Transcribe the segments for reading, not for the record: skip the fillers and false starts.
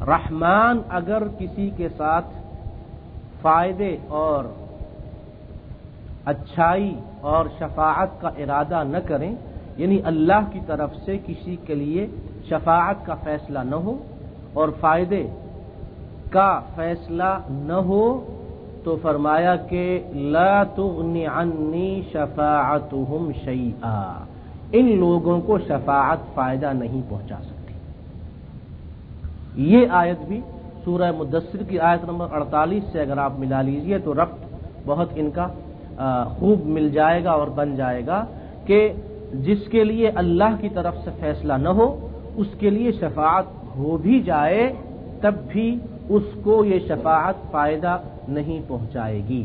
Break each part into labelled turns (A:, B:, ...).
A: رحمان اگر کسی کے ساتھ فائدے اور اچھائی اور شفاعت کا ارادہ نہ کریں، یعنی اللہ کی طرف سے کسی کے لیے شفاعت کا فیصلہ نہ ہو اور فائدے کا فیصلہ نہ ہو، تو فرمایا کہ لا تغنی عنی شفاعتہم شیئا، ان لوگوں کو شفاعت فائدہ نہیں پہنچا سکتی۔ یہ آیت بھی سورہ مدثر کی آیت نمبر 48 سے اگر آپ ملا لیجئے تو ربط بہت ان کا خوب مل جائے گا اور بن جائے گا کہ جس کے لیے اللہ کی طرف سے فیصلہ نہ ہو اس کے لیے شفاعت ہو بھی جائے تب بھی اس کو یہ شفاعت فائدہ نہیں پہنچائے گی۔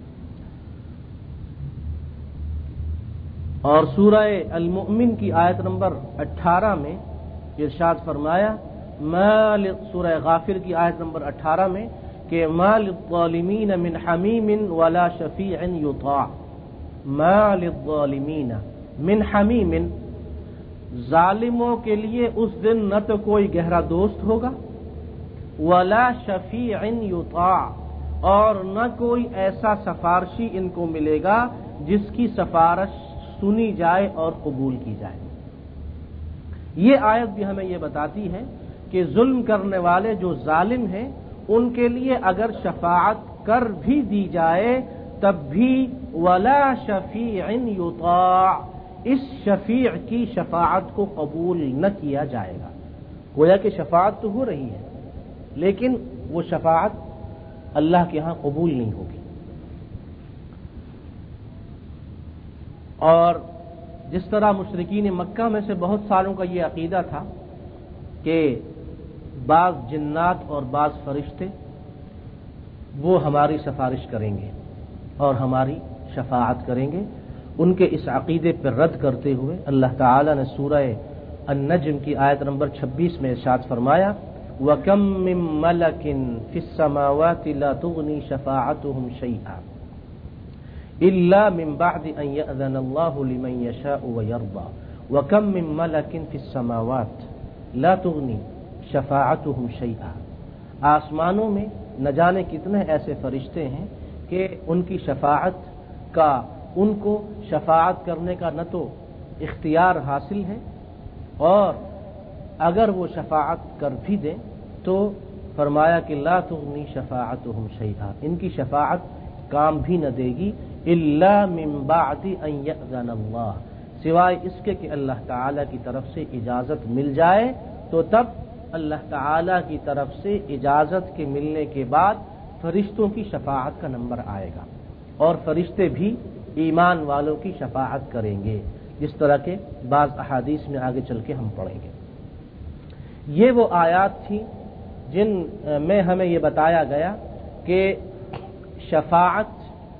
A: اور سورہ المؤمن کی آیت نمبر 18 میں ارشاد فرمایا، سورہ غافر کی آیت نمبر 18 میں کہ ما للظالمین من حمیم ولا شفیع یطاع، ما للظالمین من حمیم، ظالموں کے لیے اس دن نہ تو کوئی گہرا دوست ہوگا، ولا شفیع یطاع، اور نہ کوئی ایسا سفارشی ان کو ملے گا جس کی سفارش سنی جائے اور قبول کی جائے۔ یہ آیت بھی ہمیں یہ بتاتی ہے کہ ظلم کرنے والے جو ظالم ہیں ان کے لیے اگر شفاعت کر بھی دی جائے تب بھی ولا شفیع یطاع، اس شفیع کی شفاعت کو قبول نہ کیا جائے گا۔ گویا کہ شفاعت تو ہو رہی ہے لیکن وہ شفاعت اللہ کے ہاں قبول نہیں ہوگی۔ اور جس طرح مشرکین مکہ میں سے بہت سالوں کا یہ عقیدہ تھا کہ بعض جنات اور بعض فرشتے وہ ہماری سفارش کریں گے اور ہماری شفاعت کریں گے، ان کے اس عقیدے پر رد کرتے ہوئے اللہ تعالی نے سورہ النجم کی آیت نمبر 26 میں ارشاد فرمایا، وَكَم مِّن مَلَكٍ فِي السَّمَاوَاتِ لَا تُغْنِي شَفَاعَتُهُمْ شَيْئًا إِلَّا مِن بَعْدِ أَن يَأْذَنَ اللَّهُ لِمَن يَشَاءُ وَيَرْضَىٰ وَكَم مِّن مَلَكٍ فِي السَّمَاوَاتِ لَا تُغْنِي شَفَاعَتُهُمْ شَيْئًا، آسمانوں میں نہ جانے کتنے ایسے فرشتے ہیں کہ ان کی شفاعت کا ان کو شفاعت کرنے کا نہ تو اختیار حاصل ہے، اور اگر وہ شفاعت کر بھی دیں تو فرمایا کہ لا تغنی شفاعتهم شیئا، ان کی شفاعت کام بھی نہ دے گی، الا من بعد ان یأذن اللہ، سوائے اس کے کہ اللہ تعالی کی طرف سے اجازت مل جائے، تو تب اللہ تعالی کی طرف سے اجازت کے ملنے کے بعد فرشتوں کی شفاعت کا نمبر آئے گا، اور فرشتے بھی ایمان والوں کی شفاعت کریں گے، جس طرح کے بعض احادیث میں آگے چل کے ہم پڑھیں گے۔ یہ وہ آیات تھیں جن میں ہمیں یہ بتایا گیا کہ شفاعت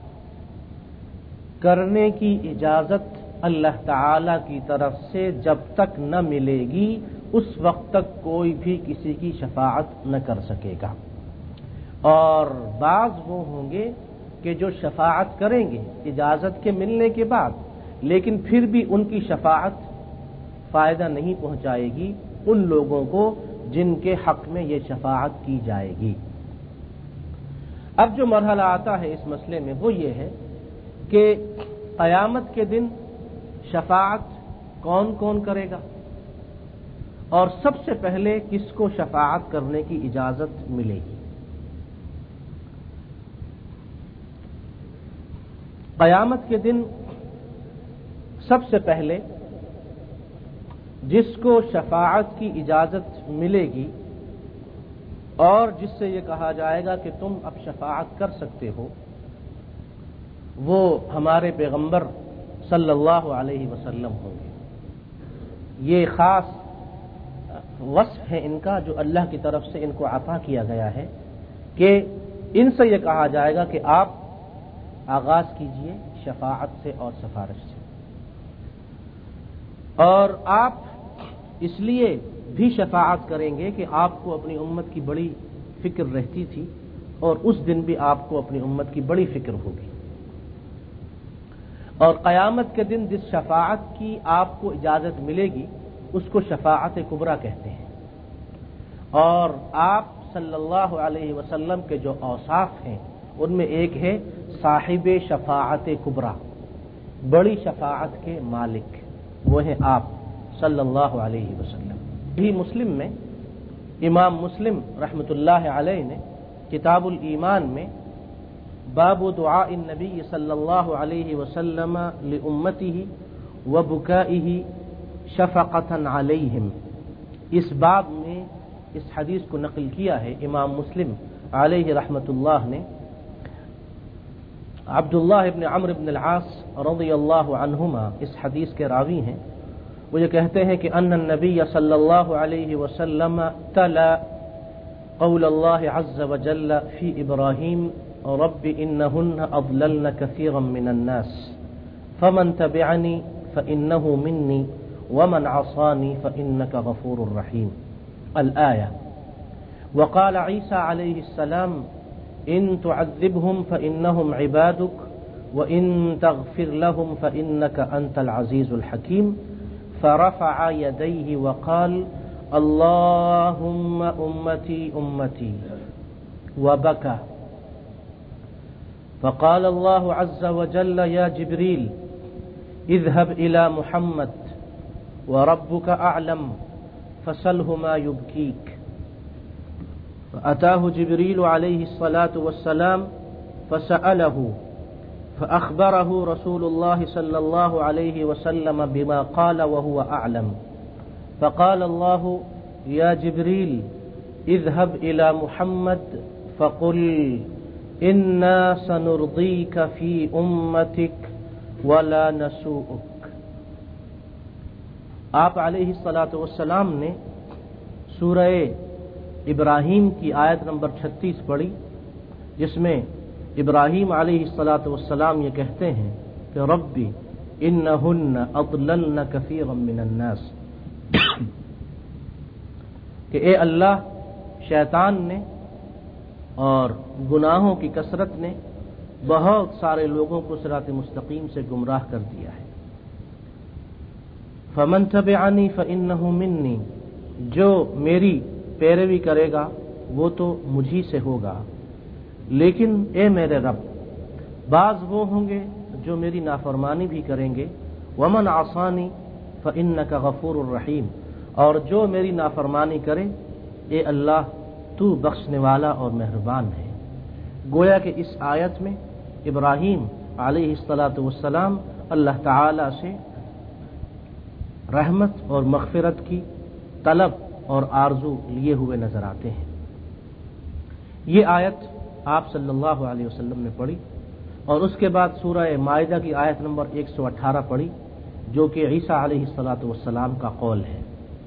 A: کرنے کی اجازت اللہ تعالی کی طرف سے جب تک نہ ملے گی اس وقت تک کوئی بھی کسی کی شفاعت نہ کر سکے گا، اور بعض وہ ہوں گے کہ جو شفاعت کریں گے اجازت کے ملنے کے بعد، لیکن پھر بھی ان کی شفاعت فائدہ نہیں پہنچائے گی ان لوگوں کو جن کے حق میں یہ شفاعت کی جائے گی۔ اب جو مرحلہ آتا ہے اس مسئلے میں وہ یہ ہے کہ قیامت کے دن شفاعت کون کون کرے گا، اور سب سے پہلے کس کو شفاعت کرنے کی اجازت ملے گی۔ قیامت کے دن سب سے پہلے جس کو شفاعت کی اجازت ملے گی اور جس سے یہ کہا جائے گا کہ تم اب شفاعت کر سکتے ہو، وہ ہمارے پیغمبر صلی اللہ علیہ وسلم ہوں گے۔ یہ خاص وصف ہے ان کا جو اللہ کی طرف سے ان کو عطا کیا گیا ہے کہ ان سے یہ کہا جائے گا کہ آپ آغاز کیجئے شفاعت سے اور سفارش سے، اور آپ اس لیے بھی شفاعت کریں گے کہ آپ کو اپنی امت کی بڑی فکر رہتی تھی، اور اس دن بھی آپ کو اپنی امت کی بڑی فکر ہوگی، اور قیامت کے دن جس شفاعت کی آپ کو اجازت ملے گی اس کو شفاعت کبریٰ کہتے ہیں، اور آپ صلی اللہ علیہ وسلم کے جو اوصاف ہیں ان میں ایک ہے صاحب شفاعت کبریٰ، بڑی شفاعت کے مالک، وہ ہیں آپ صلی اللہ علیہ وسلم۔ بھی مسلم میں امام مسلم رحمۃ اللہ علیہ نے کتاب الایمان میں باب دعاء النبی صلی اللہ علیہ وسلم لامتہ وبکائہ شفقۃ علیہم، اس باب میں اس حدیث کو نقل کیا ہے امام مسلم علیہ رحمۃ اللہ نے۔ عبداللہ ابن عمرو بن العاص رضی اللہ عنہما اس حدیث کے راوی ہیں، وہ یہ کہتے ہیں کہ ان النبی صلی اللہ علیہ وسلم تلا قول اللہ عز وجل فی ابراہیم رب انہن اضللن کثیرا من الناس فمن تبعنی فانہ منی ومن عصانی فانک غفور رحیم الآیہ۔ وقال عیسیٰ علیہ السلام ان تعذبهم فانهم عبادك وان تغفر لهم فانك انت العزیز الحکیم، فرفع يديه وقال اللهم امتي امتي وبكى، فقال الله عز وجل يا جبريل اذهب الى محمد وربك اعلم فسله ما يبكيك، فأتاه جبريل عليه الصلاة والسلام فسأله فأخبره رسول الله صلى الله عليه وسلم بما قال وهو أعلم، فقال الله يا جبريل اذهب إلى محمد فقل إنا سنرضيك في أمتك ولا نسوءك۔ آپ علیہ الصلاۃ والسلام نے سورہ ابراہیم کی آیت نمبر 36 پڑھی، جس میں ابراہیم علیہ الصلاۃ والسلام یہ کہتے ہیں کہ ربی انہن اضللن کثیرا من الناس، کہ اے اللہ شیطان نے اور گناہوں کی کثرت نے بہت سارے لوگوں کو صراط مستقیم سے گمراہ کر دیا ہے۔ فمن تبعنی فانہ منی، جو میری پیروی کرے گا وہ تو مجھی سے ہوگا، لیکن اے میرے رب بعض وہ ہوں گے جو میری نافرمانی بھی کریں گے، ومن عصانی فانک غفور الرحیم، اور جو میری نافرمانی کرے اے اللہ تو بخشنے والا اور مہربان ہے۔ گویا کہ اس آیت میں ابراہیم علیہ الصلاۃ والسلام اللہ تعالی سے رحمت اور مغفرت کی طلب اور آرزو لیے ہوئے نظر آتے ہیں۔ یہ آیت آپ صلی اللہ علیہ وسلم نے پڑھی، اور اس کے بعد سورہ مائدہ کی آیت نمبر 118 پڑھی، جو کہ عیسیٰ علیہ الصلاۃ والسلام کا قول ہے،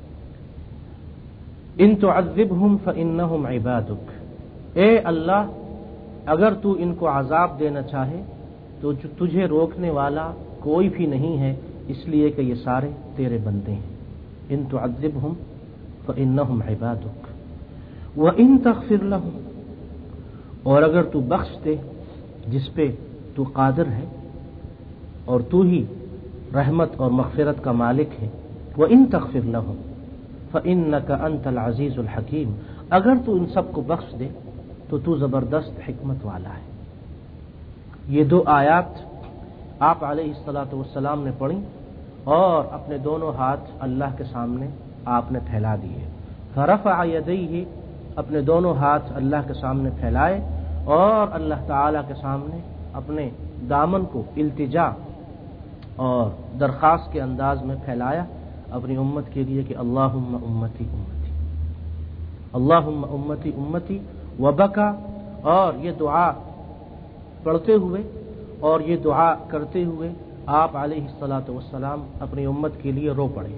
A: ان تعذبهم فانهم عبادك، اے اللہ اگر تو ان کو عذاب دینا چاہے تو تجھے روکنے والا کوئی بھی نہیں ہے، اس لیے کہ یہ سارے تیرے بندے ہیں۔ ان تعذبهم فانهم عبادك وان تغفر لهم، اور اگر تو بخش دے جس پہ تو قادر ہے اور تو ہی رحمت اور مغفرت کا مالک ہے، وان تغفر لهم فانك انت العزیز الحکیم، اگر تو ان سب کو بخش دے تو تو زبردست حکمت والا ہے۔ یہ دو آیات آپ علیہ الصلاۃ والسلام نے پڑھی اور اپنے دونوں ہاتھ اللہ کے سامنے آپ نے پھیلا دیے، فرفع یدیہ، اپنے دونوں ہاتھ اللہ کے سامنے پھیلائے اور اللہ تعالی کے سامنے اپنے دامن کو التجا اور درخواست کے انداز میں پھیلایا اپنی امت کے لیے کہ اللہم امتی امتی، اللہم امتی امتی، وبکا، اور یہ دعا پڑھتے ہوئے اور یہ دعا کرتے ہوئے آپ علیہ الصلاۃ والسلام اپنی امت کے لیے رو پڑے۔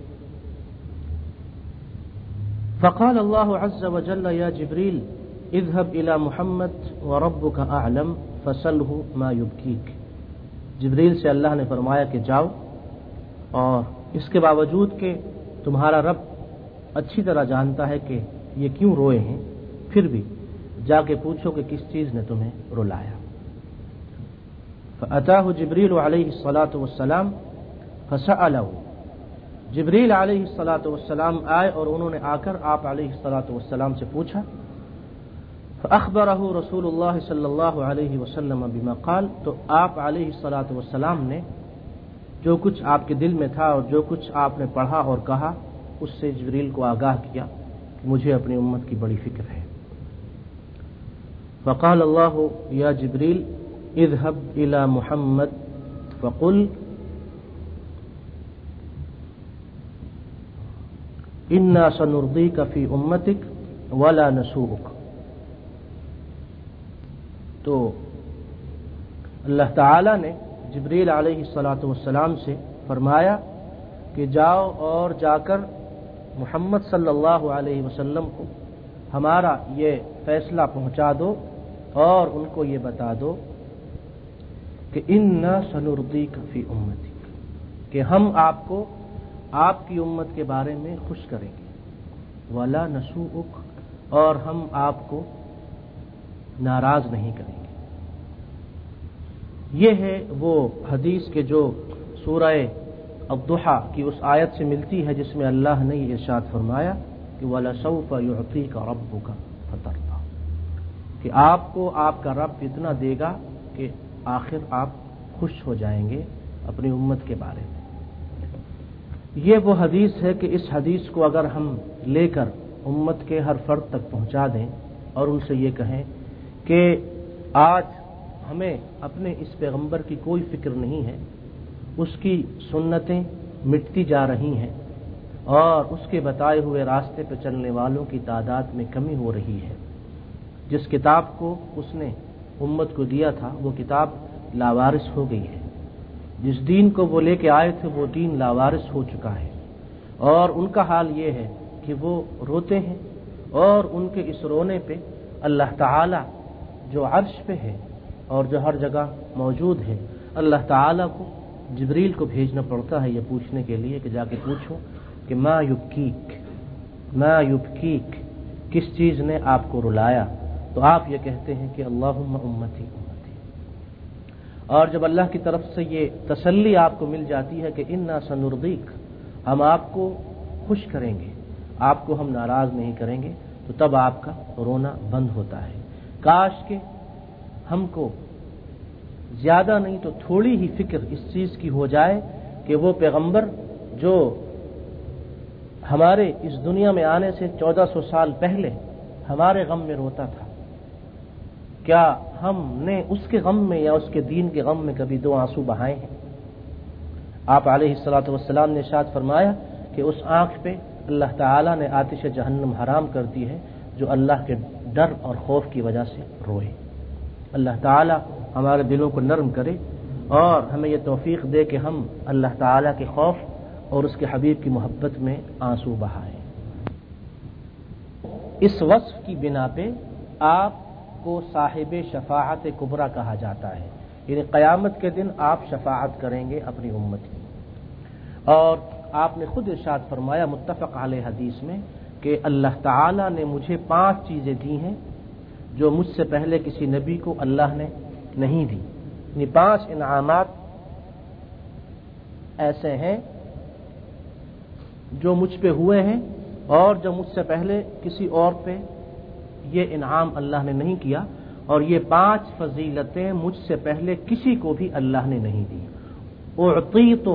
A: فقال اللہ عز وجل یا جبریل اذهب الى محمد وربك اعلم فسله ما يبكيك، جبریل سے اللہ نے فرمایا کہ جاؤ، اور اس کے باوجود کہ تمہارا رب اچھی طرح جانتا ہے کہ یہ کیوں روئے ہیں، پھر بھی جا کے پوچھو کہ کس چیز نے تمہیں رلایا۔ فأتاه جبریل علیہ الصلاۃ والسلام فسأله، جبریل علیہ السلام آئے اور انہوں نے آ کر آپ علیہ السلام سے پوچھا. فأخبرہ رسول اللہ صلی اللہ علیہ وسلم بما قال، تو آپ علیہ السلام نے جو کچھ آپ کے دل میں تھا اور جو کچھ آپ نے پڑھا اور کہا اس سے جبریل کو آگاہ کیا کہ مجھے اپنی امت کی بڑی فکر ہے. فقال اللہ یا جبریل اذهب الى محمد فقل انا سنرضيك في امتك ولا نسوءك. تو اللہ تعالی نے جبریل علیہ السلام سے فرمایا کہ جاؤ اور جا کر محمد صلی اللہ علیہ وسلم کو ہمارا یہ فیصلہ پہنچا دو اور ان کو یہ بتا دو کہ انا سنرضيك في امتك، کہ ہم آپ کو آپ کی امت کے بارے میں خوش کریں گے، ولا نسوءك، اور ہم آپ کو ناراض نہیں کریں گے. یہ ہے وہ حدیث کے جو سورہ الضحیٰ کی اس آیت سے ملتی ہے جس میں اللہ نے یہ ارشاد فرمایا کہ وَلَسَوْفَ يُعْطِيكَ رَبُّكَ فَتَرْضَىٰ، کہ آپ کو آپ کا رب اتنا دے گا کہ آخر آپ خوش ہو جائیں گے اپنی امت کے بارے میں. یہ وہ حدیث ہے کہ اس حدیث کو اگر ہم لے کر امت کے ہر فرد تک پہنچا دیں اور ان سے یہ کہیں کہ آج ہمیں اپنے اس پیغمبر کی کوئی فکر نہیں ہے، اس کی سنتیں مٹتی جا رہی ہیں اور اس کے بتائے ہوئے راستے پہ چلنے والوں کی تعداد میں کمی ہو رہی ہے. جس کتاب کو اس نے امت کو دیا تھا وہ کتاب لاوارث ہو گئی ہے، جس دین کو وہ لے کے آئے تھے وہ دین لاوارث ہو چکا ہے، اور ان کا حال یہ ہے کہ وہ روتے ہیں اور ان کے اس رونے پہ اللہ تعالی جو عرش پہ ہے اور جو ہر جگہ موجود ہے، اللہ تعالی کو جبریل کو بھیجنا پڑتا ہے یہ پوچھنے کے لیے کہ جا کے پوچھو کہ ما یبکیک، کس چیز نے آپ کو رلایا؟ تو آپ یہ کہتے ہیں کہ اللہم امتی امتی. اور جب اللہ کی طرف سے یہ تسلی آپ کو مل جاتی ہے کہ انا سنرضیک، ہم آپ کو خوش کریں گے، آپ کو ہم ناراض نہیں کریں گے، تو تب آپ کا رونا بند ہوتا ہے. کاش کہ ہم کو زیادہ نہیں تو تھوڑی ہی فکر اس چیز کی ہو جائے کہ وہ پیغمبر جو ہمارے اس دنیا میں آنے سے 1400 سال پہلے ہمارے غم میں روتا تھا، کیا ہم نے اس کے غم میں یا اس کے دین کے غم میں کبھی دو آنسو بہائے ہیں؟ آپ علیہ السلام نے ارشاد فرمایا کہ اس آنکھ پہ اللہ تعالیٰ نے آتش جہنم حرام کر دی ہے جو اللہ کے ڈر اور خوف کی وجہ سے روئے. اللہ تعالیٰ ہمارے دلوں کو نرم کرے اور ہمیں یہ توفیق دے کہ ہم اللہ تعالیٰ کے خوف اور اس کے حبیب کی محبت میں آنسو بہائیں. اس وصف کی بنا پہ آپ کو صاحب شفاعت کبریٰ کہا جاتا ہے، یعنی قیامت کے دن آپ شفاعت کریں گے اپنی امت کی. اور آپ نے خود ارشاد فرمایا متفق علیہ حدیث میں کہ اللہ تعالیٰ نے مجھے 5 چیزیں دی ہیں جو مجھ سے پہلے کسی نبی کو اللہ نے نہیں دی. یعنی 5 انعامات ایسے ہیں جو مجھ پہ ہوئے ہیں اور جو مجھ سے پہلے کسی اور پہ یہ انعام اللہ نے نہیں کیا، اور یہ 5 فضیلتیں مجھ سے پہلے کسی کو بھی اللہ نے نہیں دی. اعطیت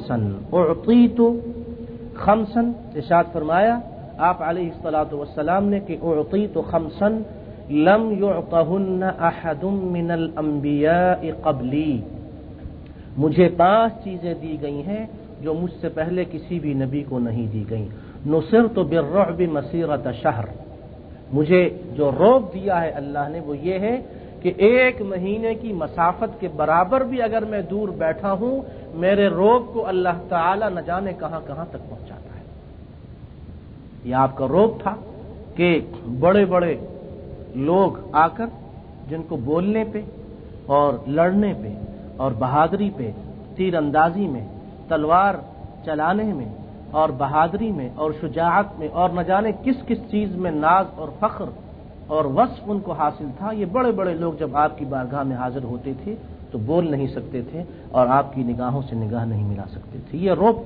A: خمسا ارشاد فرمایا آپ علیہ الصلوۃ نے کہ اعطیت خمسا لم يعطهن احد من الانبیاء قبلی، مجھے 5 چیزیں دی گئی ہیں جو مجھ سے پہلے کسی بھی نبی کو نہیں دی گئیں. نصرت بالرعب مسیرۃ شہر، مجھے جو روب دیا ہے اللہ نے وہ یہ ہے کہ 1 مہینے کی مسافت کے برابر بھی اگر میں دور بیٹھا ہوں میرے روب کو اللہ تعالی نہ جانے کہاں کہاں تک پہنچاتا ہے. یہ آپ کا روب تھا کہ بڑے بڑے لوگ آ کر جن کو بولنے پہ اور لڑنے پہ اور بہادری پہ، تیر اندازی میں، تلوار چلانے میں اور بہادری میں اور شجاعت میں اور نہ جانے کس کس چیز میں ناز اور فخر اور وصف ان کو حاصل تھا، یہ بڑے بڑے لوگ جب آپ کی بارگاہ میں حاضر ہوتے تھے تو بول نہیں سکتے تھے اور آپ کی نگاہوں سے نگاہ نہیں ملا سکتے تھے. یہ روب تھا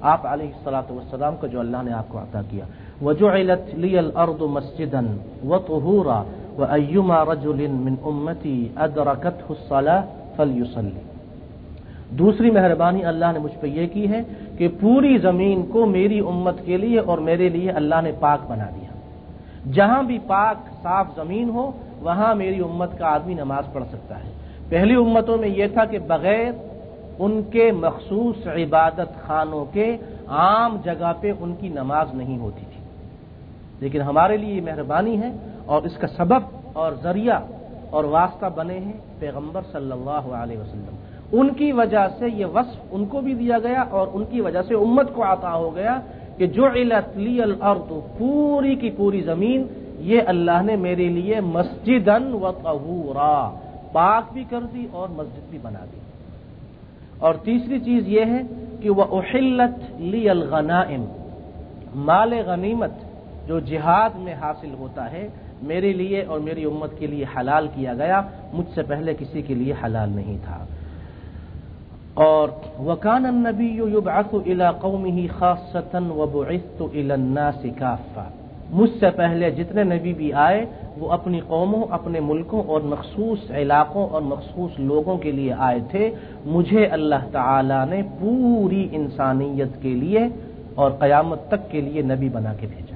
A: آپ علیہ الصلوۃ والسلام کو جو اللہ نے آپ کو عطا کیا. وجعلت لی الارض مسجدا وطہورا وایما رجل من امتی ادرکتہ الصلاۃ فلیصلی. دوسری مہربانی اللہ نے مجھ پہ یہ کی ہے کہ پوری زمین کو میری امت کے لیے اور میرے لیے اللہ نے پاک بنا دیا. جہاں بھی پاک صاف زمین ہو وہاں میری امت کا آدمی نماز پڑھ سکتا ہے. پہلی امتوں میں یہ تھا کہ بغیر ان کے مخصوص عبادت خانوں کے عام جگہ پہ ان کی نماز نہیں ہوتی تھی. لیکن ہمارے لیے یہ مہربانی ہے اور اس کا سبب اور ذریعہ اور واسطہ بنے ہیں پیغمبر صلی اللہ علیہ وسلم. ان کی وجہ سے یہ وصف ان کو بھی دیا گیا اور ان کی وجہ سے امت کو عطا ہو گیا کہ جعلت لی الارض، پوری کی پوری زمین یہ اللہ نے میرے لیے مسجدن و طہورا، پاک بھی کر دی اور مسجد بھی بنا دی. اور تیسری چیز یہ ہے کہ وَأُحِلَّتْ لِيَ الْغَنَائِمُ، مال غنیمت جو جہاد میں حاصل ہوتا ہے میرے لیے اور میری امت کے لیے حلال کیا گیا، مجھ سے پہلے کسی کے لیے حلال نہیں تھا. اور وَكَانَ النَّبِيُّ يُبْعَثُ إِلَىٰ قَوْمِهِ خَاصَّةً وَبُعِثْتُ إِلَى النَّاسِ كَافَّةً. مجھ سے پہلے جتنے نبی بھی آئے وہ اپنی قوموں، اپنے ملکوں اور مخصوص علاقوں اور مخصوص لوگوں کے لیے آئے تھے. مجھے اللہ تعالی نے پوری انسانیت کے لیے اور قیامت تک کے لیے نبی بنا کے بھیجا.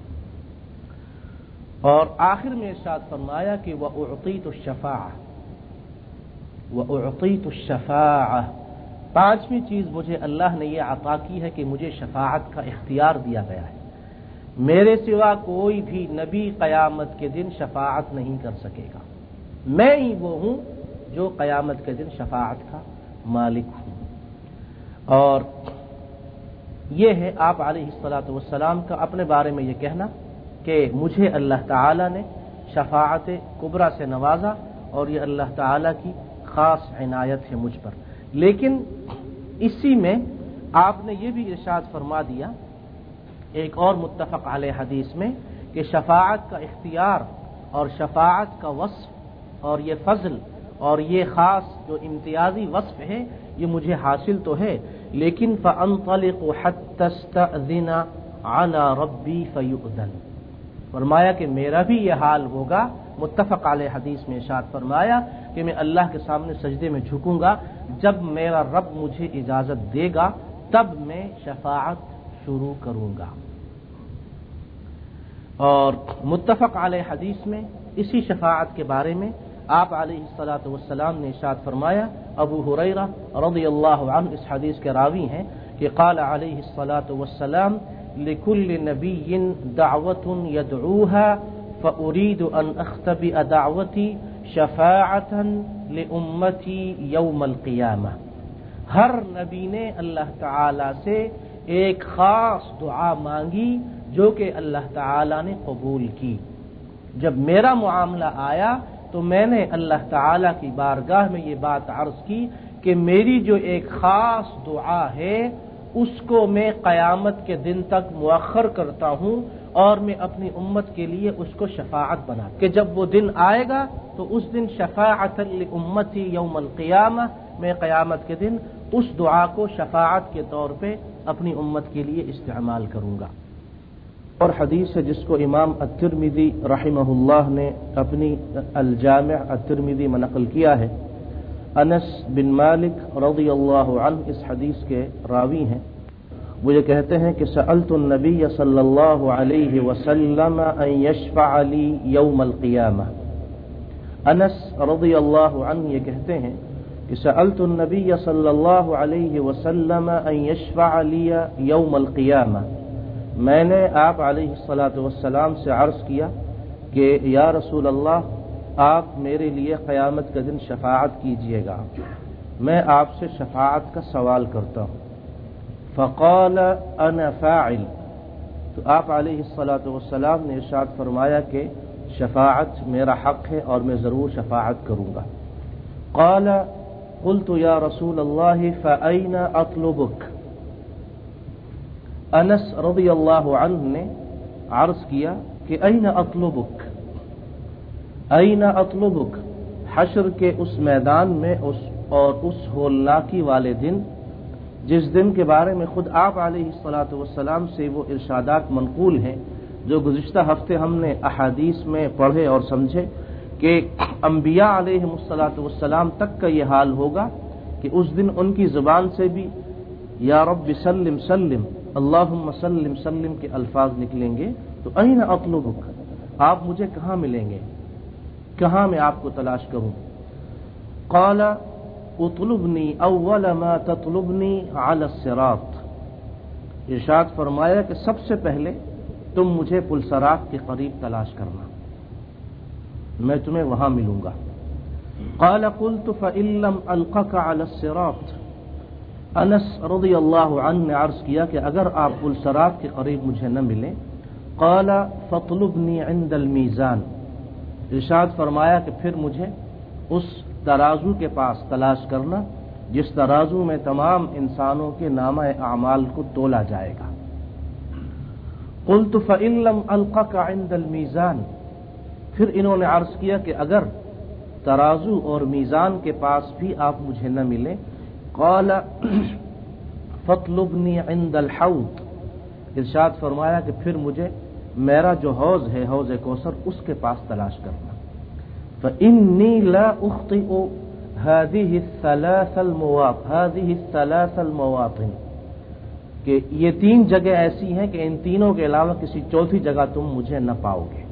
A: اور آخر میں ارشاد فرمایا کہ وَأُعْطِيتُ الشَّفَاعَةَ، وَأُعْطِيتُ الشَّفَاعَةَ، پانچویں چیز مجھے اللہ نے یہ عطا کی ہے کہ مجھے شفاعت کا اختیار دیا گیا ہے. میرے سوا کوئی بھی نبی قیامت کے دن شفاعت نہیں کر سکے گا. میں ہی وہ ہوں جو قیامت کے دن شفاعت کا مالک ہوں. اور یہ ہے آپ علیہ الصلوۃ والسلام کا اپنے بارے میں یہ کہنا کہ مجھے اللہ تعالی نے شفاعت کبریٰ سے نوازا اور یہ اللہ تعالی کی خاص عنایت ہے مجھ پر. لیکن اسی میں آپ نے یہ بھی ارشاد فرما دیا ایک اور متفق علیہ حدیث میں کہ شفاعت کا اختیار اور شفاعت کا وصف اور یہ فضل اور یہ خاص جو امتیازی وصف ہے یہ مجھے حاصل تو ہے، لیکن فَأَنطَلِقُ حَتَّى اسْتَأْذِنَ عَلَى رَبِّي فَيُؤْذَنَ. فرمایا کہ میرا بھی یہ حال ہوگا. متفق علیہ حدیث میں ارشاد فرمایا کہ میں اللہ کے سامنے سجدے میں جھکوں گا، جب میرا رب مجھے اجازت دے گا تب میں شفاعت شروع کروں گا. اور متفق علیہ حدیث میں اسی شفاعت کے بارے میں آپ علیہ الصلوۃ والسلام نے ارشاد فرمایا. ابو ہریرہ رضی اللہ عنہ اس حدیث کے راوی ہیں کہ قال علیہ الصلوۃ والسلام لكل نبي دعوة يدعوها فأريد أن أختبئ دعوتي شفاعة لأمتي يوم القيامة. ہر نبی نے اللہ تعالی سے ایک خاص دعا مانگی جو کہ اللہ تعالی نے قبول کی. جب میرا معاملہ آیا تو میں نے اللہ تعالی کی بارگاہ میں یہ بات عرض کی کہ میری جو ایک خاص دعا ہے اس کو میں قیامت کے دن تک مؤخر کرتا ہوں اور میں اپنی امت کے لیے اس کو شفاعت بنا کہ جب وہ دن آئے گا تو اس دن شفاعت لامتی یوم القیامہ، میں قیامت کے دن اس دعا کو شفاعت کے طور پہ اپنی امت کے لیے استعمال کروں گا. اور حدیث ہے جس کو امام الترمذی رحمہ اللہ نے اپنی الجامع الترمذی میں نقل کیا ہے. انس بن مالک رضی اللہ عنہ اس حدیث کے راوی ہیں. وہ یہ کہتے ہیں کہ سألت النبی صلی اللہ علیہ وسلم ان یشفع لی یوم القیامہ. انس رضی اللہ عنہ یہ کہتے ہیں کہ سألت النبی صلی اللہ علیہ وسلم ان یشفع لی یوم القیامہ. میں نے آپ علیہ الصلاۃ والسلام سے عرض کیا کہ یا رسول اللہ آپ میرے لیے قیامت کے دن شفاعت کیجئے گا، میں آپ سے شفاعت کا سوال کرتا ہوں. فقال انا فاعل، تو آپ علیہ الصلاۃ والسلام نے ارشاد فرمایا کہ شفاعت میرا حق ہے اور میں ضرور شفاعت کروں گا. قال قلت یا رسول اللہ فأین اطلبک. انس رضی اللہ عنہ نے عرض کیا کہ این اطلبک، این اطلبک، حشر کے اس میدان میں اور اس ہولناکی والے دن جس دن کے بارے میں خود آپ علیہ الصلاۃ والسلام سے وہ ارشادات منقول ہیں جو گزشتہ ہفتے ہم نے احادیث میں پڑھے اور سمجھے کہ انبیاء علیہ الصلاۃ والسلام تک کا یہ حال ہوگا کہ اس دن ان کی زبان سے بھی یا رب سلم سلم اللہم سلم سلم کے الفاظ نکلیں گے. تو این اطلبک، آپ مجھے کہاں ملیں گے، کہاں میں آپ کو تلاش کروں؟ قال اطلبنی اول ما تطلبنی علی الصراط، ارشاد فرمایا کہ سب سے پہلے تم مجھے پل صراط کے قریب تلاش کرنا، میں تمہیں وہاں ملوں گا. قال قلت فإن لم ألقك على الصراط، انس رضی اللہ عنہ نے عرض کیا کہ اگر آپ پل صراط کے قریب مجھے نہ ملیں، قال فاطلبني عند الميزان، ارشاد فرمایا کہ پھر مجھے اس ترازو کے پاس تلاش کرنا جس ترازو میں تمام انسانوں کے نامہ اعمال کو تولا جائے گا. قلت فإن لم ألقك عند الميزان، پھر انہوں نے عرض کیا کہ اگر ترازو اور میزان کے پاس بھی آپ مجھے نہ ملیں، قال فاطلبني عند الحوض، ارشاد فرمایا کہ پھر مجھے میرا جو حوض ہے حوض کوثر اس کے پاس تلاش کرنا. فإني لا أخطئ هذه الثلاث المواطن، کہ یہ تین جگہ ایسی ہیں کہ ان تینوں کے علاوہ کسی چوتھی جگہ تم مجھے نہ پاؤ گے.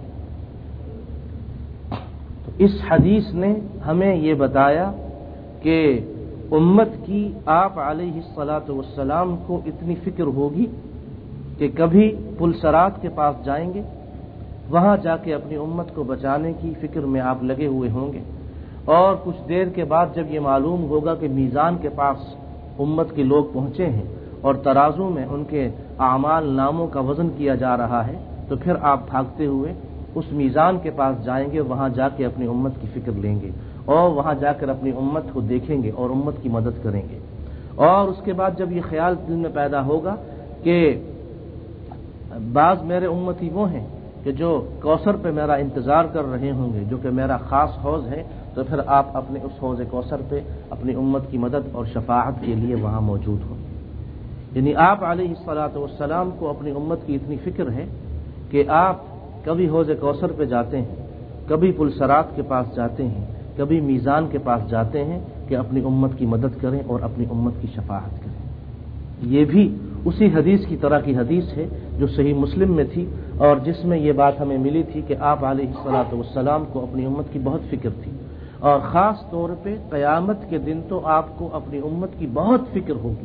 A: تو اس حدیث نے ہمیں یہ بتایا کہ امت کی آپ علیہ الصلاۃ والسلام کو اتنی فکر ہوگی کہ کبھی پل صراط کے پاس جائیں گے، وہاں جا کے اپنی امت کو بچانے کی فکر میں آپ لگے ہوئے ہوں گے، اور کچھ دیر کے بعد جب یہ معلوم ہوگا کہ میزان کے پاس امت کے لوگ پہنچے ہیں اور ترازو میں ان کے اعمال ناموں کا وزن کیا جا رہا ہے، تو پھر آپ بھاگتے ہوئے اس میزان کے پاس جائیں گے، وہاں جا کے اپنی امت کی فکر لیں گے اور وہاں جا کر اپنی امت کو دیکھیں گے اور امت کی مدد کریں گے. اور اس کے بعد جب یہ خیال دل میں پیدا ہوگا کہ بعض میرے امتی وہ ہیں کہ جو کوثر پہ میرا انتظار کر رہے ہوں گے، جو کہ میرا خاص حوض ہے، تو پھر آپ اپنے اس حوض کوثر پہ اپنی امت کی مدد اور شفاعت کے لیے وہاں موجود ہوں. یعنی آپ علیہ الصلاۃ والسلام کو اپنی امت کی اتنی فکر ہے کہ آپ کبھی حوض کوثر پہ جاتے ہیں، کبھی پل صراط کے پاس جاتے ہیں، کبھی میزان کے پاس جاتے ہیں کہ اپنی امت کی مدد کریں اور اپنی امت کی شفاعت کریں. یہ بھی اسی حدیث کی طرح کی حدیث ہے جو صحیح مسلم میں تھی اور جس میں یہ بات ہمیں ملی تھی کہ آپ علیہ الصلاۃ والسلام کو اپنی امت کی بہت فکر تھی، اور خاص طور پہ قیامت کے دن تو آپ کو اپنی امت کی بہت فکر ہوگی.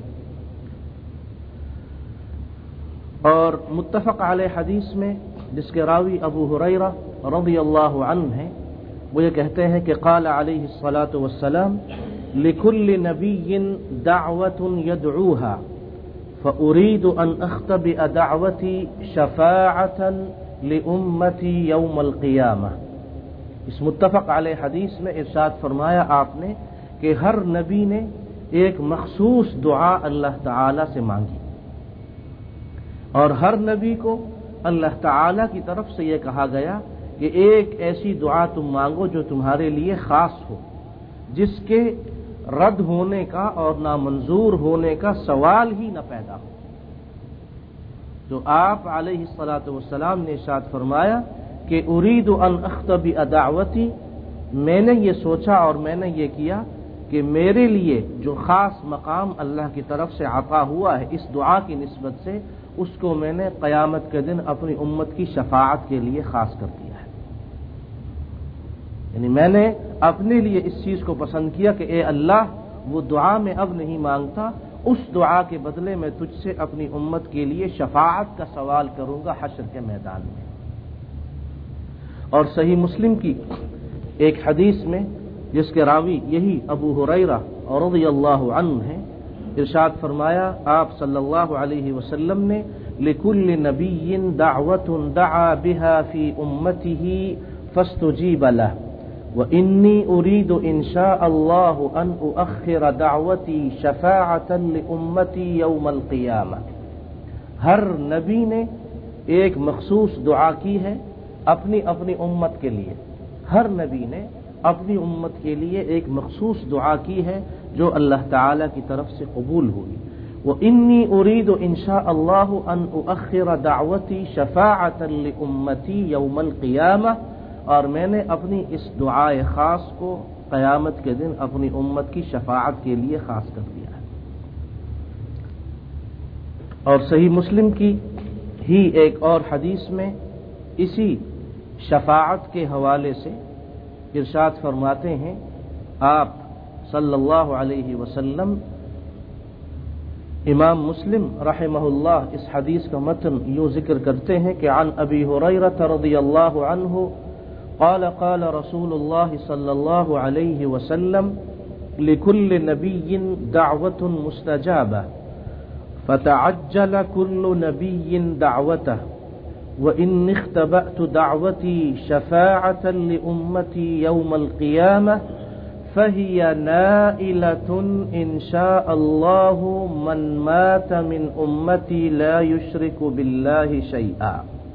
A: اور متفق علیہ حدیث میں جس کے راوی ابو ہریرہ رضی اللہ عنہ ہیں، وہ یہ کہتے ہیں کہ قال علیہ الصلاۃ والسلام لكل نبی دعوة يدعوها فأريد أن أختبئ دعوتي شفاعة لأمتي يوم القيامة. اس متفق علیہ حدیث میں ارشاد فرمایا آپ نے کہ ہر نبی نے ایک مخصوص دعا اللہ تعالی سے مانگی، اور ہر نبی کو اللہ تعالی کی طرف سے یہ کہا گیا کہ ایک ایسی دعا تم مانگو جو تمہارے لیے خاص ہو، جس کے رد ہونے کا اور نامنظور ہونے کا سوال ہی نہ پیدا ہو. تو آپ علیہ الصلاۃ والسلام نے ارشاد فرمایا کہ اريد ان اختبئ دعوتی، میں نے یہ سوچا اور میں نے یہ کیا کہ میرے لیے جو خاص مقام اللہ کی طرف سے عطا ہوا ہے اس دعا کی نسبت سے، اس کو میں نے قیامت کے دن اپنی امت کی شفاعت کے لیے خاص کر دیا ہے. یعنی میں نے اپنے لیے اس چیز کو پسند کیا کہ اے اللہ، وہ دعا میں اب نہیں مانگتا، اس دعا کے بدلے میں تجھ سے اپنی امت کے لیے شفاعت کا سوال کروں گا حشر کے میدان میں. اور صحیح مسلم کی ایک حدیث میں جس کے راوی یہی ابو ہریرہ رضی اللہ عنہ ہیں، ارشاد فرمایا آپ صلی اللہ علیہ وسلم نے لكل نبی دعوة دعا بها في امته فاستجیب له وإني أريد إن شاء الله أن أؤخر دعوتي شفاعة لأمتي يوم القيامة. ہر نبی نے ایک مخصوص دعا کی ہے اپنی امت کے لیے، ہر نبی نے اپنی امت کے لیے ایک مخصوص دعا کی ہے جو اللہ تعالی کی طرف سے قبول ہوئی. وإني أريد إن شاء الله أن أؤخر دعوتي شفاعة لأمتي يوم القيامة، اور میں نے اپنی اس دعائے خاص کو قیامت کے دن اپنی امت کی شفاعت کے لیے خاص کر دیا ہے۔ اور صحیح مسلم کی ہی ایک اور حدیث میں اسی شفاعت کے حوالے سے ارشاد فرماتے ہیں آپ صلی اللہ علیہ وسلم، امام مسلم رحمہ اللہ اس حدیث کا متن یوں ذکر کرتے ہیں کہ عن ابی ہریرہ رضی اللہ عنہ قال قال رسول اللہ صلی اللہ علیہ وسلم لكل نبی دعوة مستجابة فتعجل كل نبی دعوته وإن اختبأت دعوتي شفاعة لأمتي يوم القيامة فهي نائلة إن شاء الله من مات من أمتي لا يشرك بالله شيئا۔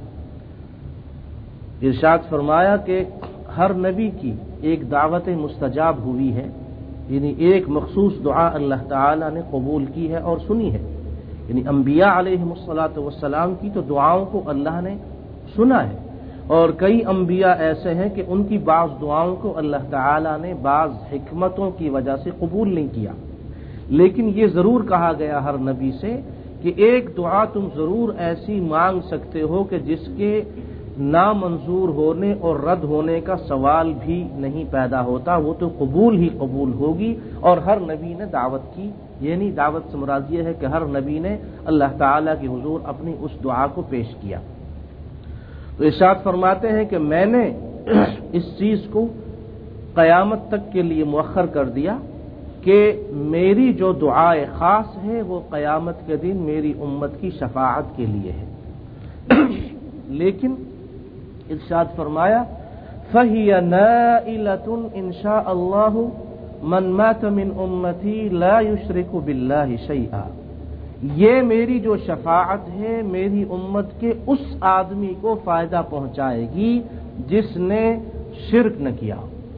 A: ارشاد فرمایا کہ ہر نبی کی ایک دعوت مستجاب ہوئی ہے، یعنی ایک مخصوص دعا اللہ تعالی نے قبول کی ہے اور سنی ہے، یعنی انبیاء علیہم الصلاۃ والسلام کی تو دعاؤں کو اللہ نے سنا ہے، اور کئی انبیاء ایسے ہیں کہ ان کی بعض دعاؤں کو اللہ تعالی نے بعض حکمتوں کی وجہ سے قبول نہیں کیا، لیکن یہ ضرور کہا گیا ہر نبی سے کہ ایک دعا تم ضرور ایسی مانگ سکتے ہو کہ جس کے نامنظور ہونے اور رد ہونے کا سوال بھی نہیں پیدا ہوتا، وہ تو قبول ہی قبول ہوگی، اور ہر نبی نے دعوت کی، یعنی دعوت سے مراد یہ ہے کہ ہر نبی نے اللہ تعالیٰ کے حضور اپنی اس دعا کو پیش کیا۔ تو ارشاد فرماتے ہیں کہ میں نے اس چیز کو قیامت تک کے لیے مؤخر کر دیا کہ میری جو دعائے خاص ہے وہ قیامت کے دن میری امت کی شفاعت کے لیے ہے، لیکن ارشاد فرمایا فَهِيَ نَائِلَةٌ إِن شَاءَ اللَّهُ مَن مَاتَ مِنْ أُمَّتِي لَا يُشْرِكُ بِاللَّهِ شَيْئًا، یہ میری جو شفاعت ہے میری امت کے اس آدمی کو فائدہ پہنچائے گی جس نے شرک نہ کیا۔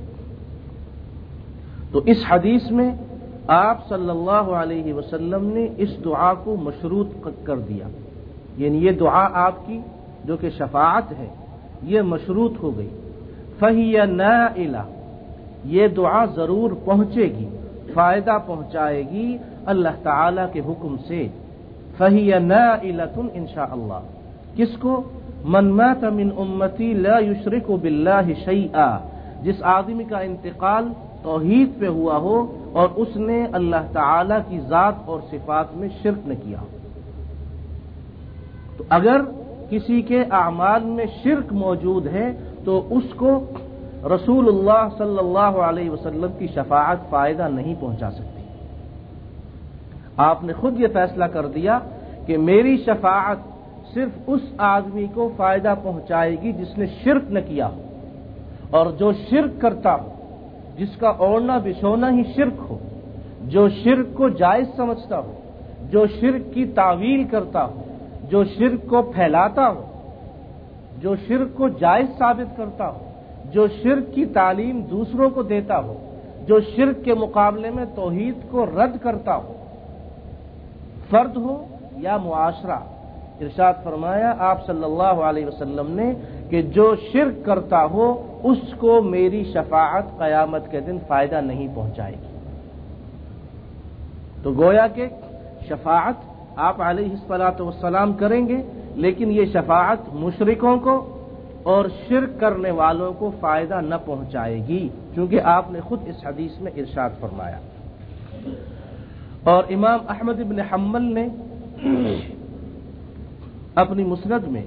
A: تو اس حدیث میں آپ صلی اللہ علیہ وسلم نے اس دعا کو مشروط کر دیا، یعنی یہ دعا آپ کی جو کہ شفاعت ہے یہ مشروط ہو گئی۔ فَهِيَ نَائِلَةٌ، یہ دعا ضرور پہنچے گی، فائدہ پہنچائے گی اللہ تعالی کے حکم سے۔ فَهِيَ نَائِلَةٌ إِن شَاءَ اللَّهُ، کس کو؟ من مات من امتی لا یشرک باللہ شیئا، جس آدمی کا انتقال توحید پہ ہوا ہو اور اس نے اللہ تعالی کی ذات اور صفات میں شرک نہ کیا ہو۔ تو اگر کسی کے اعمال میں شرک موجود ہے تو اس کو رسول اللہ صلی اللہ علیہ وسلم کی شفاعت فائدہ نہیں پہنچا سکتی۔ آپ نے خود یہ فیصلہ کر دیا کہ میری شفاعت صرف اس آدمی کو فائدہ پہنچائے گی جس نے شرک نہ کیا ہو، اور جو شرک کرتا ہو، جس کا اوڑھنا بچھونا ہی شرک ہو، جو شرک کو جائز سمجھتا ہو، جو شرک کی تعویل کرتا ہو، جو شرک کو پھیلاتا ہو، جو شرک کو جائز ثابت کرتا ہو، جو شرک کی تعلیم دوسروں کو دیتا ہو، جو شرک کے مقابلے میں توحید کو رد کرتا ہو، فرد ہو یا معاشرہ، ارشاد فرمایا آپ صلی اللہ علیہ وسلم نے کہ جو شرک کرتا ہو اس کو میری شفاعت قیامت کے دن فائدہ نہیں پہنچائے گی۔ تو گویا کہ شفاعت آپ علیہ الصلاۃ والسلام کریں گے، لیکن یہ شفاعت مشرکوں کو اور شرک کرنے والوں کو فائدہ نہ پہنچائے گی، چونکہ آپ نے خود اس حدیث میں ارشاد فرمایا۔ اور امام احمد بن حنبل نے اپنی مسند میں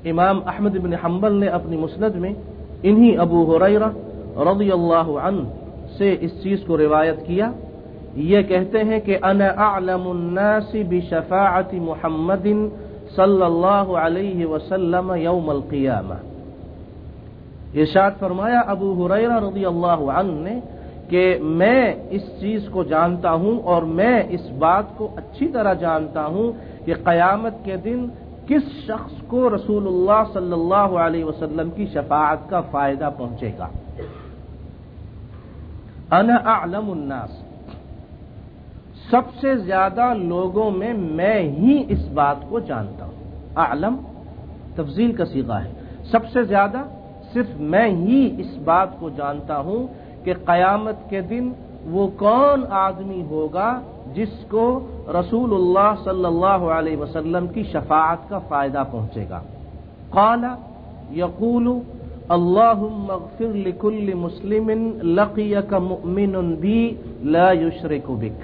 A: انہی ابو ہریرہ رضی اللہ عنہ سے اس چیز کو روایت کیا، یہ کہتے ہیں کہ انا اعلم الناس بشفاعت محمد صلی اللہ علیہ وسلم یوم القیامہ۔ ارشاد فرمایا ابو ہریرہ رضی اللہ عنہ نے کہ میں اس چیز کو جانتا ہوں اور میں اس بات کو اچھی طرح جانتا ہوں کہ قیامت کے دن کس شخص کو رسول اللہ صلی اللہ علیہ وسلم کی شفاعت کا فائدہ پہنچے گا۔ انا اعلم الناس، سب سے زیادہ لوگوں میں میں ہی اس بات کو جانتا ہوں. اعلم تفضیل کا صیغہ ہے. سب سے زیادہ صرف میں ہی اس بات کو جانتا ہوں کہ قیامت کے دن وہ کون آدمی ہوگا جس کو رسول اللہ صلی اللہ علیہ وسلم کی شفاعت کا فائدہ پہنچے گا. قال یقول اللہم اغفر لکل مسلم لقیک مؤمن بی لا یشرک بک.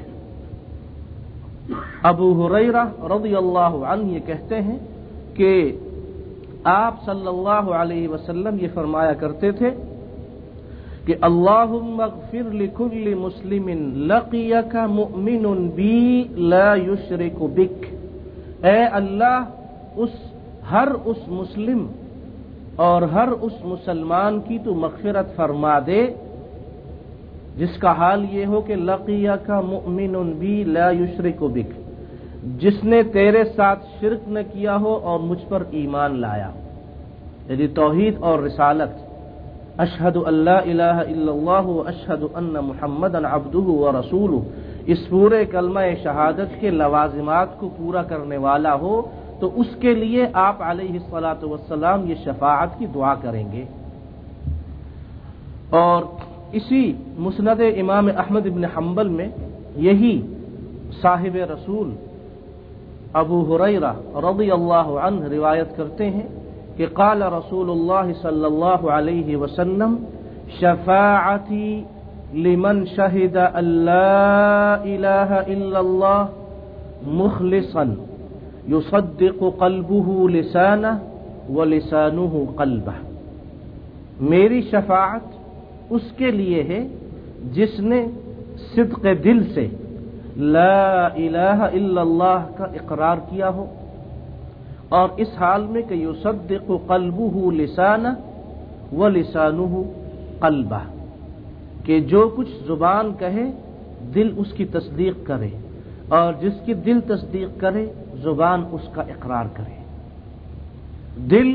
A: ابو ہریرہ رضی اللہ عنہ یہ کہتے ہیں کہ آپ صلی اللہ علیہ وسلم یہ فرمایا کرتے تھے کہ اللہم اغفر لکل مسلم لقیک مؤمن بی لا یشرک بک. اے اللہ ہر اس مسلم اور ہر اس مسلمان کی تو مغفرت فرما دے جس کا حال یہ ہو کہ لقیک مؤمن بی لا یشرک بک، جس نے تیرے ساتھ شرک نہ کیا ہو اور مجھ پر ایمان لایا. یعنی توحید اور رسالت، اشہد ان لا الہ الا اللہ و اشہد ان محمدا عبدہ و رسولہ، اس پورے کلمہ شہادت کے لوازمات کو پورا کرنے والا ہو تو اس کے لیے آپ علیہ الصلاۃ والسلام یہ شفاعت کی دعا کریں گے. اور اسی مسند امام احمد بن حنبل میں یہی صاحب رسول ابو ہریرہ رضی اللہ عنہ روایت کرتے ہیں کہ قال رسول اللہ صلی اللہ علیہ وسلم شفاعتی لمن شہد ان لا الہ الا اللہ مخلصا یصدق قلبہ لسانہ ولسانہ قلبہ. میری شفاعت اس کے لیے ہے جس نے صدق دل سے لا الہ الا اللہ کا اقرار کیا ہو اور اس حال میں کہ یصدق قلبہ لسانہ ولسانہ قلبہ، کہ جو کچھ زبان کہے دل اس کی تصدیق کرے اور جس کی دل تصدیق کرے زبان اس کا اقرار کرے. دل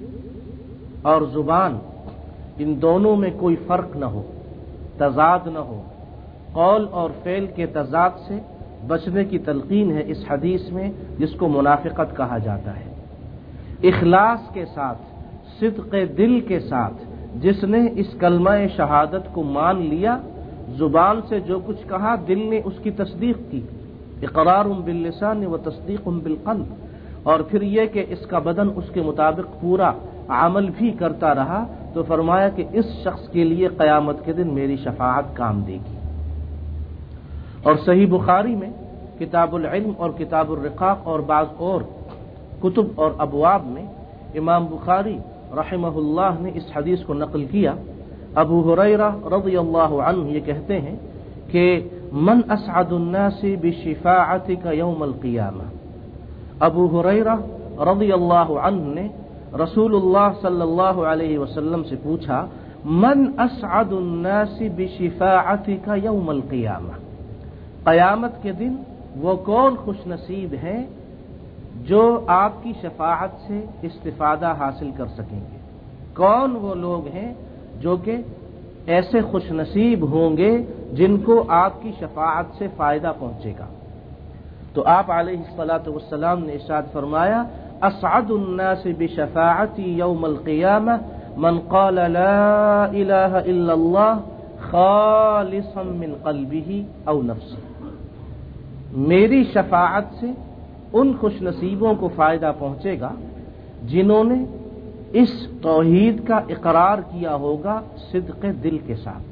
A: اور زبان ان دونوں میں کوئی فرق نہ ہو، تضاد نہ ہو. قول اور فعل کے تضاد سے بچنے کی تلقین ہے اس حدیث میں، جس کو منافقت کہا جاتا ہے. اخلاص کے ساتھ، صدق دل کے ساتھ جس نے اس کلمہ شہادت کو مان لیا، زبان سے جو کچھ کہا دل نے اس کی تصدیق کی، اقرار باللسان و تصدیق بالقلب، اور پھر یہ کہ اس کا بدن اس کے مطابق پورا عمل بھی کرتا رہا، تو فرمایا کہ اس شخص کے لیے قیامت کے دن میری شفاعت کام دے گی. اور صحیح بخاری میں کتاب العلم اور کتاب الرقاق اور بعض اور کتب اور ابواب میں امام بخاری رحمہ اللہ نے اس حدیث کو نقل کیا. ابو ہریرہ رضی اللہ عنہ یہ کہتے ہیں کہ من اسعد الناس بشفاعتک یوم القیامہ. ابو ہریرہ رضی اللہ عنہ نے رسول اللہ صلی اللہ علیہ وسلم سے پوچھا من اسعد الناس بشفاعتک یوم القیامہ، قیامت کے دن وہ کون خوش نصیب ہیں جو آپ کی شفاعت سے استفادہ حاصل کر سکیں گے؟ کون وہ لوگ ہیں جو کہ ایسے خوش نصیب ہوں گے جن کو آپ کی شفاعت سے فائدہ پہنچے گا؟ تو آپ علیہ الصلاۃ والسلام نے ارشاد فرمایا اسعد الناس بشفاعتی یوم القیامہ من قال لا الہ الا اللہ خالصا من قلبہ او نفسہ. میری شفاعت سے ان خوش نصیبوں کو فائدہ پہنچے گا جنہوں نے اس توحید کا اقرار کیا ہوگا صدق دل کے ساتھ.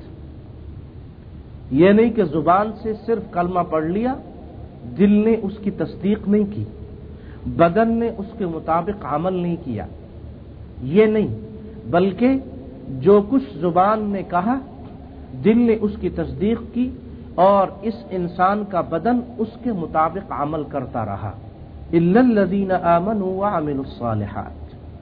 A: یہ نہیں کہ زبان سے صرف کلمہ پڑھ لیا، دل نے اس کی تصدیق نہیں کی، بدن نے اس کے مطابق عمل نہیں کیا، یہ نہیں، بلکہ جو کچھ زبان نے کہا دل نے اس کی تصدیق کی اور اس انسان کا بدن اس کے مطابق عمل کرتا رہا. الا الذین آمنوا وعملوا الصالحات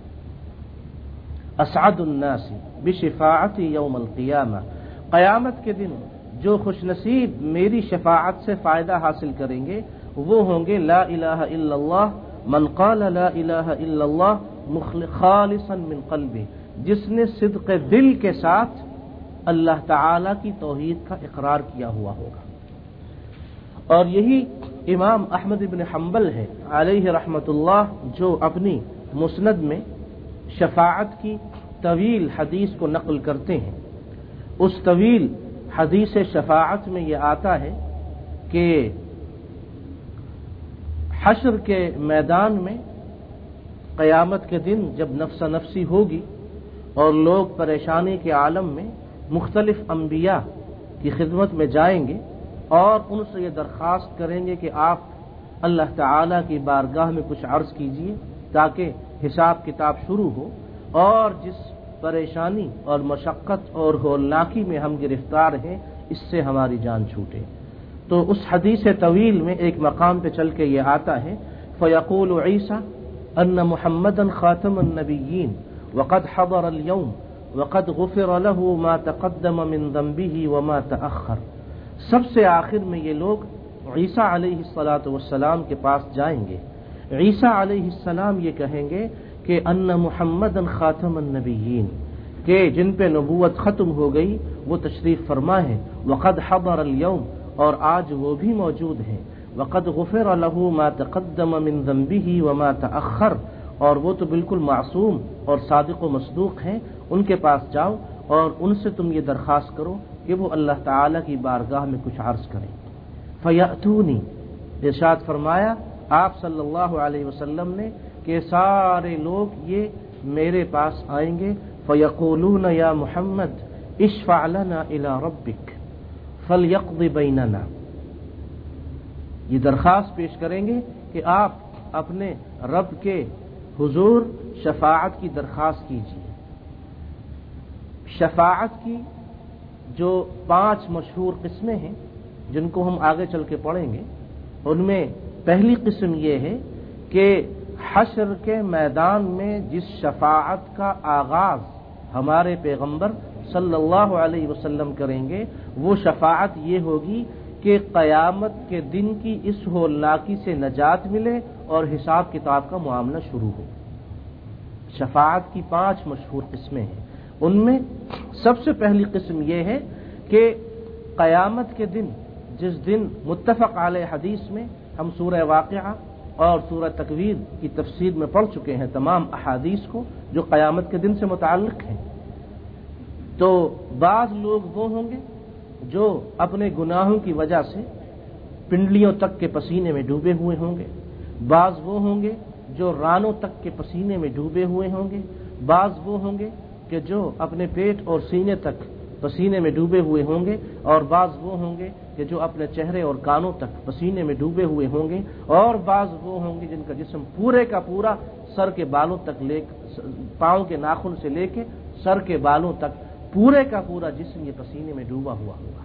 A: اسعد الناس بشفاعتی یوم القیامہ. قیامت کے دن جو خوش نصیب میری شفاعت سے فائدہ حاصل کریں گے وہ ہوں گے لا الہ الا اللہ من قال لا الہ الا اللہ خالصا من قلبہ، جس نے صدق دل کے ساتھ اللہ تعالی کی توحید کا اقرار کیا ہوا ہوگا. اور یہی امام احمد بن حنبل ہے علیہ رحمت اللہ، جو اپنی مسند میں شفاعت کی طویل حدیث کو نقل کرتے ہیں۔ اس طویل حدیث شفاعت میں یہ آتا ہے کہ حشر کے میدان میں قیامت کے دن جب نفس نفسی ہوگی اور لوگ پریشانی کے عالم میں مختلف انبیاء کی خدمت میں جائیں گے اور ان سے یہ درخواست کریں گے کہ آپ اللہ تعالی کی بارگاہ میں کچھ عرض کیجیے تاکہ حساب کتاب شروع ہو، اور جس پریشانی اور مشقت اور ہولناکی میں ہم گرفتار ہیں اس سے ہماری جان چھوٹے۔ تو اس حدیث طویل میں ایک مقام پہ چل کے یہ آتا ہے فَيَقُولُ عِيسَى أَنَّ مُحَمَّدًا خَاتَمَ النَّبِيِّينَ وَقَدْ حَضَرَ الْيَوْمَ وَقَدْ غُفِرَ لَهُ مَا تَقَدَّمَ مِنْ ذَنْبِهِ وَمَا تَأَخَّرَ۔ سب سے آخر میں یہ لوگ عیسیٰ علیہ السلام کے پاس جائیں گے۔ عیسیٰ علیہ السلام یہ کہیں گے کہ ان محمدًا خاتم النبیین، کہ جن پہ نبوت ختم ہو گئی وہ تشریف فرما ہے، وقد حضر اليوم، اور آج وہ بھی موجود ہیں، وقد غفر له ما تقدم من ذنبه وما تأخر، اور وہ تو بالکل معصوم اور صادق و مصدوق ہیں، ان کے پاس جاؤ اور ان سے تم یہ درخواست کرو کہ وہ اللہ تعالی کی بارگاہ میں کچھ عرض کریں۔ فیأتونی، ارشاد فرمایا آپ صلی اللہ علیہ وسلم نے کہ سارے لوگ یہ میرے پاس آئیں گے، فیقولون یا محمد اشفع لنا الی ربک فلیقض بیننا، یہ درخواست پیش کریں گے کہ آپ اپنے رب کے حضور شفاعت کی درخواست کیجیے۔ شفاعت کی جو 5 مشہور قسمیں ہیں جن کو ہم آگے چل کے پڑھیں گے، ان میں پہلی قسم یہ ہے کہ حشر کے میدان میں جس شفاعت کا آغاز ہمارے پیغمبر صلی اللہ علیہ وسلم کریں گے وہ شفاعت یہ ہوگی کہ قیامت کے دن کی اس ہولناکی سے نجات ملے اور حساب کتاب کا معاملہ شروع ہو۔ شفاعت کی 5 مشہور قسمیں ہیں، ان میں سب سے پہلی قسم یہ ہے کہ قیامت کے دن، جس دن متفق علیہ حدیث میں ہم سورہ واقعہ اور سورہ تکویر کی تفسیر میں پڑھ چکے ہیں تمام احادیث کو جو قیامت کے دن سے متعلق ہیں، تو بعض لوگ وہ ہوں گے جو اپنے گناہوں کی وجہ سے پنڈلیوں تک کے پسینے میں ڈوبے ہوئے ہوں گے، بعض وہ ہوں گے جو رانوں تک کے پسینے میں ڈوبے ہوئے ہوں گے، بعض وہ ہوں گے کہ جو اپنے پیٹ اور سینے تک پسینے میں ڈوبے ہوئے ہوں گے، اور بعض وہ ہوں گے کہ جو اپنے چہرے اور کانوں تک پسینے میں ڈوبے ہوئے ہوں گے، اور بعض وہ ہوں گے جن کا جسم پورے کا پورا سر کے بالوں تک پاؤں کے ناخن سے لے کے سر کے بالوں تک پورے کا پورا جسم یہ پسینے میں ڈوبا ہوا ہوگا،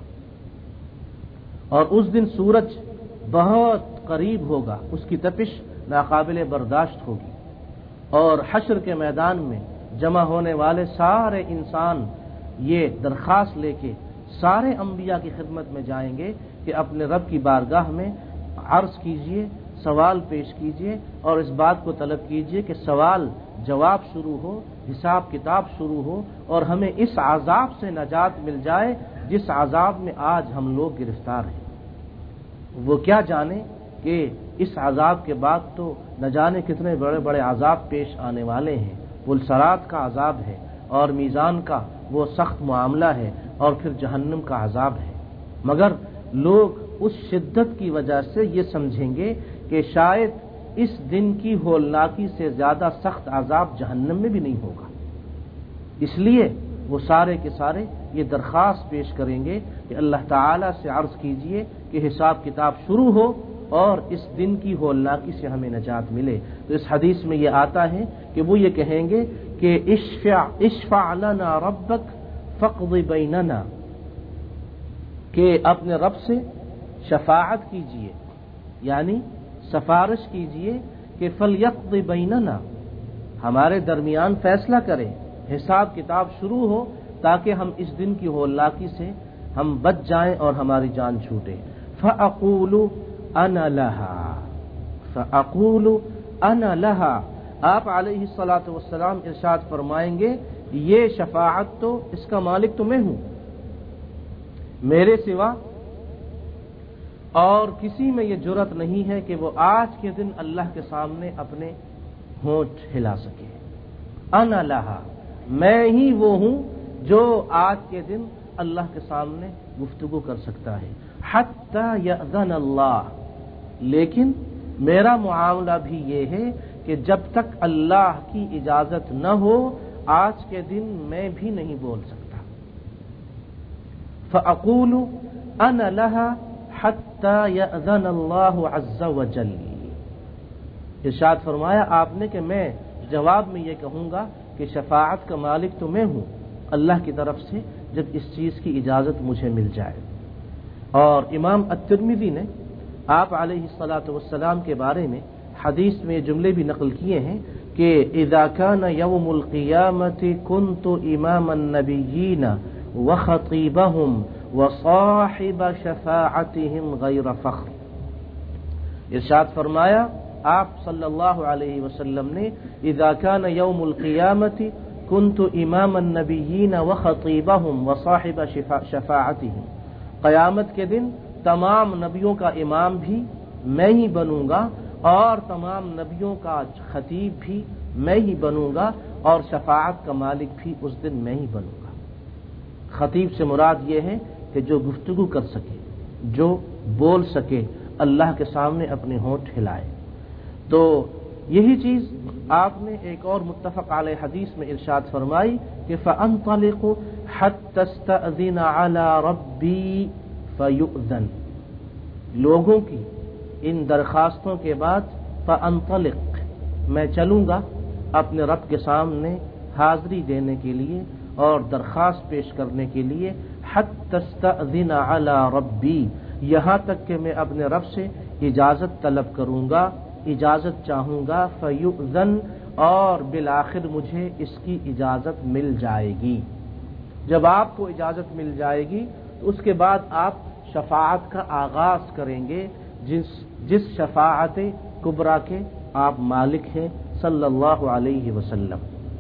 A: اور اس دن سورج بہت قریب ہوگا، اس کی تپش ناقابل برداشت ہوگی، اور حشر کے میدان میں جمع ہونے والے سارے انسان یہ درخواست لے کے سارے انبیاء کی خدمت میں جائیں گے کہ اپنے رب کی بارگاہ میں عرض کیجئے، سوال پیش کیجئے، اور اس بات کو طلب کیجئے کہ سوال جواب شروع ہو، حساب کتاب شروع ہو، اور ہمیں اس عذاب سے نجات مل جائے جس عذاب میں آج ہم لوگ گرفتار ہیں۔ وہ کیا جانے کہ اس عذاب کے بعد تو نہ جانے کتنے بڑے بڑے عذاب پیش آنے والے ہیں، پلسرات کا عذاب ہے، اور میزان کا وہ سخت معاملہ ہے، اور پھر جہنم کا عذاب ہے، مگر لوگ اس شدت کی وجہ سے یہ سمجھیں گے کہ شاید اس دن کی ہولناکی سے زیادہ سخت عذاب جہنم میں بھی نہیں ہوگا، اس لیے وہ سارے کے سارے یہ درخواست پیش کریں گے کہ اللہ تعالی سے عرض کیجئے کہ حساب کتاب شروع ہو اور اس دن کی ہولناکی سے ہمیں نجات ملے۔ تو اس حدیث میں یہ آتا ہے کہ وہ یہ کہیں گے کہ اشفع لنا ربک فاقض بیننا، کہ اپنے رب سے شفاعت کیجئے، یعنی سفارش کیجئے کہ فلیقض بیننا، ہمارے درمیان فیصلہ کرے، حساب کتاب شروع ہو تاکہ ہم اس دن کی ہولناکی سے ہم بچ جائیں اور ہماری جان چھوٹے۔ فاقول انا لہا، آپ علیہ الصلاۃ والسلام ارشاد فرمائیں گے یہ شفاعت تو اس کا مالک تو میں ہوں، میرے سوا اور کسی میں یہ جرأت نہیں ہے کہ وہ آج کے دن اللہ کے سامنے اپنے ہونٹ ہلا سکے. انا لہا، میں ہی وہ ہوں جو آج کے دن اللہ کے سامنے گفتگو کر سکتا ہے. حتی یأذن اللہ، لیکن میرا معاملہ بھی یہ ہے کہ جب تک اللہ کی اجازت نہ ہو آج کے دن میں بھی نہیں بول سکتا. فأقول انا لہا حتی یأذن اللہ عز وجل. ارشاد فرمایا آپ نے کہ میں جواب میں یہ کہوں گا کہ شفاعت کا مالک تو میں ہوں اللہ کی طرف سے جب اس چیز کی اجازت مجھے مل جائے. اور امام الترمذی نے آپ علیہ الصلاۃ والسلام کے بارے میں حدیث میں یہ جملے بھی نقل کیے ہیں کہ اذا كان يوم القيامة كنت امام النبيين وخطيبهم وصاحب شفاعتهم غیر فخر. ارشاد فرمایا آپ صلی اللہ علیہ وسلم نے اذا كان يوم القيامة كنت امام النبيين وخطيبهم وصاحب شفاعتهم، قیامت کے دن تمام نبیوں کا امام بھی میں ہی بنوں گا اور تمام نبیوں کا خطیب بھی میں ہی بنوں گا اور شفاعت کا مالک بھی اس دن میں ہی بنوں گا. خطیب سے مراد یہ ہے کہ جو گفتگو کر سکے، جو بول سکے، اللہ کے سامنے اپنے ہونٹ ہلائے. تو یہی چیز آپ نے ایک اور متفق علیہ حدیث میں ارشاد فرمائی کہ فَأَنْطَلِقُ حَتَّى اسْتَأْذِنَ عَلَى رَبِّي فَيُؤْذَنْ. لوگوں کی ان درخواستوں کے بعد فَأَنْطَلِقُ، میں چلوں گا اپنے رب کے سامنے حاضری دینے کے لیے اور درخواست پیش کرنے کے لیے. حَتَّى اسْتَأْذِنَ عَلَى رَبِّي، یہاں تک کہ میں اپنے رب سے اجازت طلب کروں گا، اجازت چاہوں گا. فَيُؤْذَنْ، اور بالآخر مجھے اس کی اجازت مل جائے گی. جب آپ کو اجازت مل جائے گی تو اس کے بعد آپ شفاعت کا آغاز کریں گے، جس شفاعت کبریٰ کے آپ مالک ہیں صلی اللہ علیہ وسلم.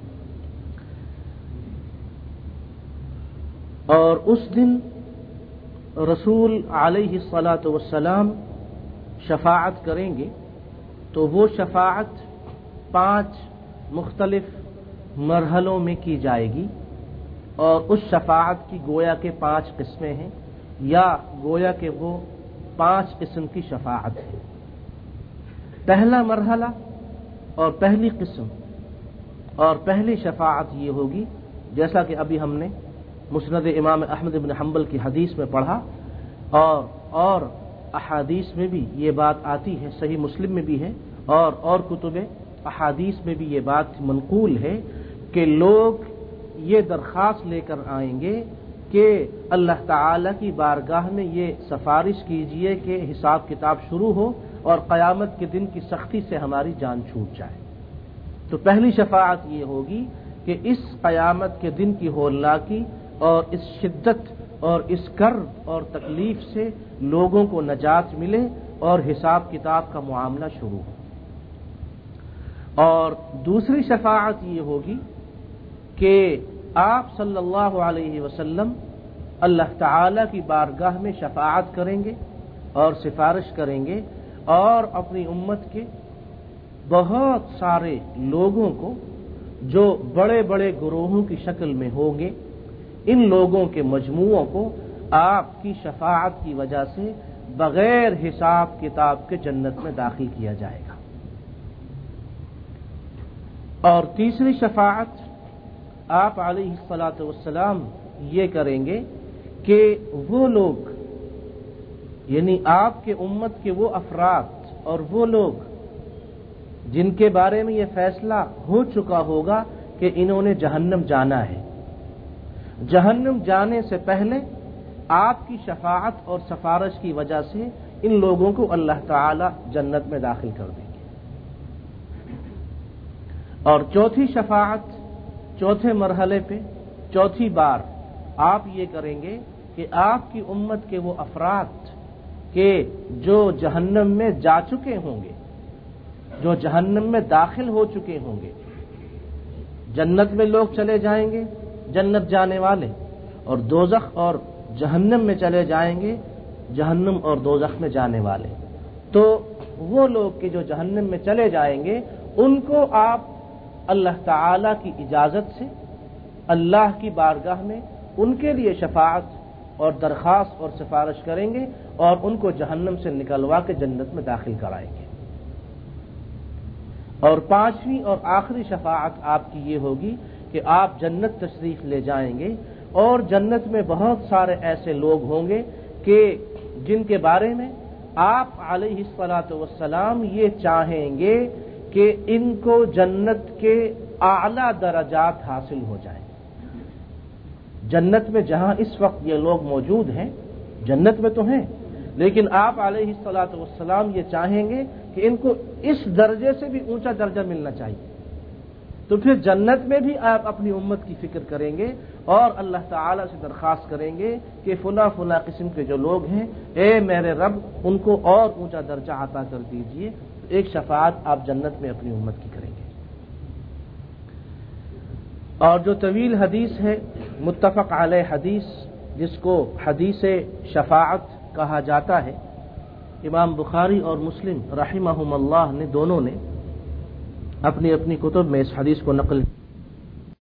A: اور اس دن رسول علیہ الصلاۃ والسلام شفاعت کریں گے تو وہ شفاعت 5 مختلف مرحلوں میں کی جائے گی. اور اس شفاعت کی گویا کے 5 قسمیں ہیں، یا گویا کہ وہ 5 قسم کی شفاعت ہے. پہلا مرحلہ اور پہلی قسم اور پہلی شفاعت یہ ہوگی، جیسا کہ ابھی ہم نے مسند امام احمد بن حنبل کی حدیث میں پڑھا اور احادیث میں بھی یہ بات آتی ہے، صحیح مسلم میں بھی ہے اور کتب احادیث میں بھی یہ بات منقول ہے کہ لوگ یہ درخواست لے کر آئیں گے کہ اللہ تعالی کی بارگاہ میں یہ سفارش کیجئے کہ حساب کتاب شروع ہو اور قیامت کے دن کی سختی سے ہماری جان چھوٹ جائے. تو پہلی شفاعت یہ ہوگی کہ اس قیامت کے دن کی ہولناکی اور اس شدت اور اس کرب اور تکلیف سے لوگوں کو نجات ملے اور حساب کتاب کا معاملہ شروع ہو. اور دوسری شفاعت یہ ہوگی کہ آپ صلی اللہ علیہ وسلم اللہ تعالی کی بارگاہ میں شفاعت کریں گے اور سفارش کریں گے اور اپنی امت کے بہت سارے لوگوں کو جو بڑے بڑے گروہوں کی شکل میں ہوں گے، ان لوگوں کے مجموعوں کو آپ کی شفاعت کی وجہ سے بغیر حساب کتاب کے جنت میں داخل کیا جائے گا. اور تیسری شفاعت آپ علیہ الصلاۃ والسلام یہ کریں گے کہ وہ لوگ، یعنی آپ کے امت کے وہ افراد اور وہ لوگ جن کے بارے میں یہ فیصلہ ہو چکا ہوگا کہ انہوں نے جہنم جانا ہے، جہنم جانے سے پہلے آپ کی شفاعت اور سفارش کی وجہ سے ان لوگوں کو اللہ تعالی جنت میں داخل کر دیں گے. اور چوتھی شفاعت، چوتھے مرحلے پہ چوتھی بار آپ یہ کریں گے کہ آپ کی امت کے وہ افراد کہ جو جہنم میں جا چکے ہوں گے، جو جہنم میں داخل ہو چکے ہوں گے، جنت میں لوگ چلے جائیں گے جنت جانے والے، اور دوزخ اور جہنم میں چلے جائیں گے جہنم اور دوزخ میں جانے والے، تو وہ لوگ کہ جو جہنم میں چلے جائیں گے ان کو آپ اللہ تعالی کی اجازت سے اللہ کی بارگاہ میں ان کے لیے شفاعت اور درخواست اور سفارش کریں گے اور ان کو جہنم سے نکلوا کے جنت میں داخل کرائیں گے۔ اور پانچویں اور آخری شفاعت آپ کی یہ ہوگی کہ آپ جنت تشریف لے جائیں گے اور جنت میں بہت سارے ایسے لوگ ہوں گے کہ جن کے بارے میں آپ علیہ الصلاۃ والسلام یہ چاہیں گے کہ ان کو جنت کے اعلی درجات حاصل ہو جائیں۔ جنت میں جہاں اس وقت یہ لوگ موجود ہیں، جنت میں تو ہیں، لیکن آپ علیہ الصلاۃ والسلام یہ چاہیں گے کہ ان کو اس درجے سے بھی اونچا درجہ ملنا چاہیے۔ تو پھر جنت میں بھی آپ اپنی امت کی فکر کریں گے اور اللہ تعالی سے درخواست کریں گے کہ فلاں فلاں قسم کے جو لوگ ہیں، اے میرے رب ان کو اور اونچا درجہ عطا کر دیجئے۔ ایک شفاعت آپ جنت میں اپنی امت کی کریں گے۔ اور جو طویل حدیث ہے، متفق علیہ حدیث، جس کو حدیث شفاعت کہا جاتا ہے، امام بخاری اور مسلم رحمہم اللہ نے دونوں نے اپنی اپنی کتب میں اس حدیث کو نقل